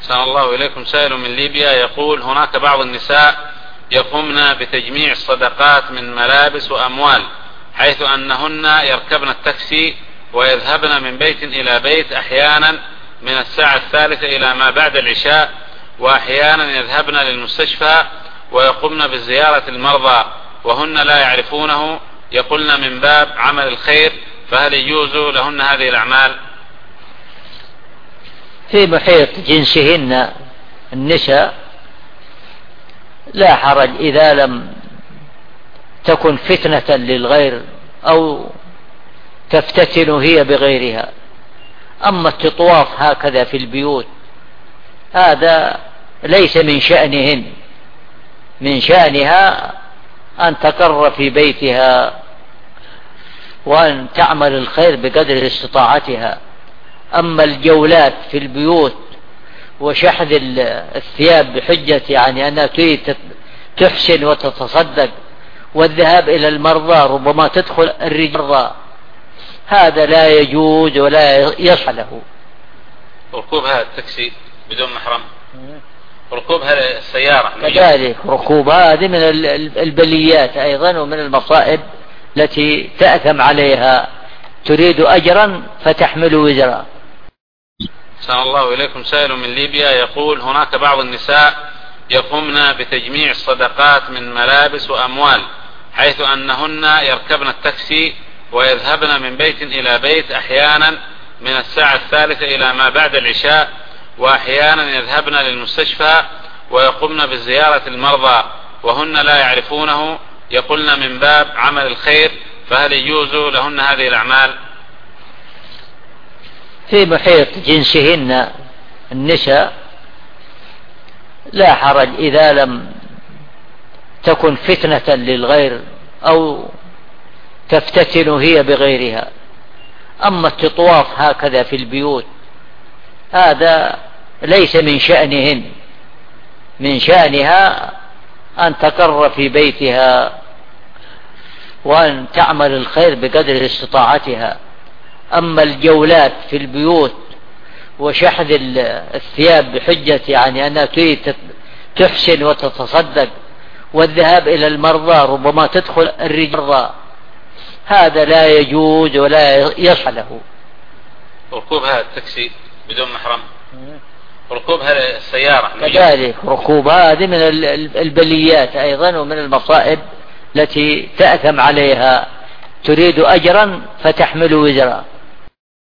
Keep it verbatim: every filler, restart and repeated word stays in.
أحسن الله إليكم. سائل من ليبيا يقول: هناك بعض النساء يقومن بتجميع الصدقات من ملابس وأموال، حيث أنهن يركبن التاكسي ويذهبن من بيت إلى بيت، أحيانا من الساعة الثالثة إلى ما بعد العشاء، وأحيانا يذهبن للمستشفى ويقومن بزيارة المرضى وهن لا يعرفونه، يقولن من باب عمل الخير، فهل يجوز لهن هذه الأعمال؟ في محيط جنسهن النساء لا حرج إذا لم تكن فتنة للغير أو تفتتن هي بغيرها. أما التطواف هكذا في البيوت هذا ليس من شأنهن، من شأنها أن تقر في بيتها وأن تعمل الخير بقدر استطاعتها. أما الجولات في البيوت وشحذ الثياب بحجة يعني أنها تريد تحسن وتتصدق، والذهاب إلى المرضى ربما تدخل الرجال، هذا لا يجوز ولا يصح له. ركوب هذا التاكسي بدون محرم، ركوب هذه السيارة كذلك، ركوب هذه من البليات أيضا ومن المصائب التي تأثم عليها، تريد أجرا فتحمل وزرا. أحسن الله إليكم. سائل من ليبيا يقول: هناك بعض النساء يقومن بتجميع الصدقات من ملابس وأموال، حيث أنهن يركبن التاكسي ويذهبن من بيت إلى بيت، أحيانا من الساعة الثالثة إلى ما بعد العشاء، وأحيانا يذهبن للمستشفى ويقومن بزيارة المرضى وهن لا يعرفونه، يقولن من باب عمل الخير، فهل يجوز لهن هذه الأعمال؟ في محيط جنسهن النساء لا حرج إذا لم تكن فتنة للغير أو تفتتن هي بغيرها. أما التطواف هكذا في البيوت هذا ليس من شأنهن، من شأنها أن تقر في بيتها وأن تعمل الخير بقدر استطاعتها. أما الجولات في البيوت وشحذ الثياب بحجة يعني أنها تريد تحسن وتتصدق، والذهاب إلى المرضى ربما تدخل الرجال، هذا لا يجوز ولا يصح له. ركوب هذا التاكسي بدون محرم، ركوب هذه السيارة كذلك، ركوب هذه من البليات أيضا ومن المصائب التي تأثم عليها، تريد أجرا فتحمل وزرا.